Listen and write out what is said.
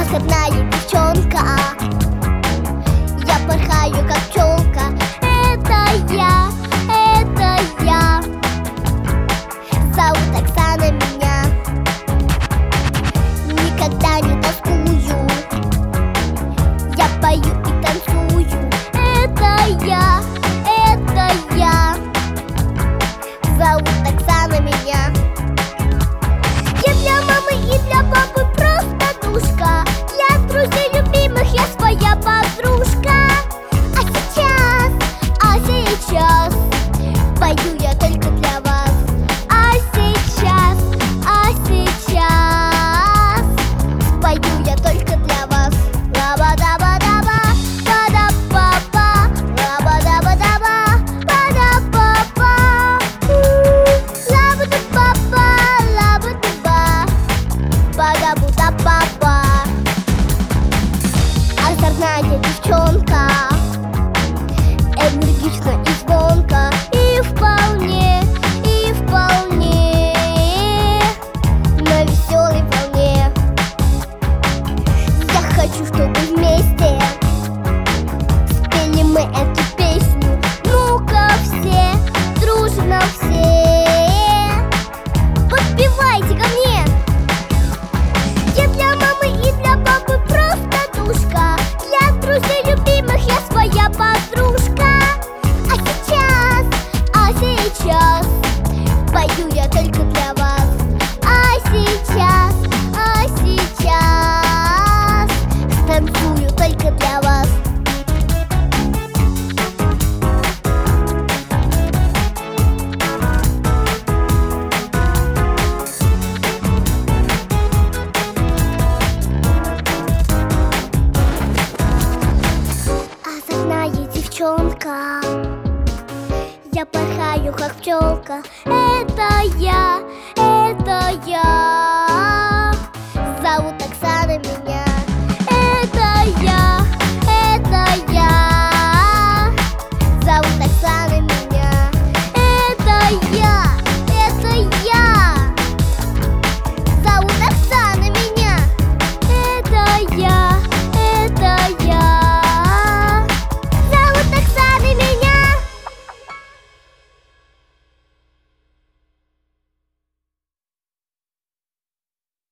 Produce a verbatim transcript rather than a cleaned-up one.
озорная девчонка. Я порхаю, как пчелка. Это я, это я. Зовут Оксана меня. Никогда не тоскую. Я пою и танцую. Это я, это я. Зовут Оксана меня. Я для мамы и для папы простодушка. Для друзей любимых я своя подружка. А сейчас, а сейчас пою я только для вас. А сейчас, а сейчас пою я только для вас. Ла-ба-да-ба-да-ба, ба-да-ба-ба, ла-ба-да-ба-да-ба, ба-да-ба-ба. Ла-ба-да-ба-ба, ла-ба-да-ба, ба-да-бу-да-ба-ба. Озорная девчонка, энергично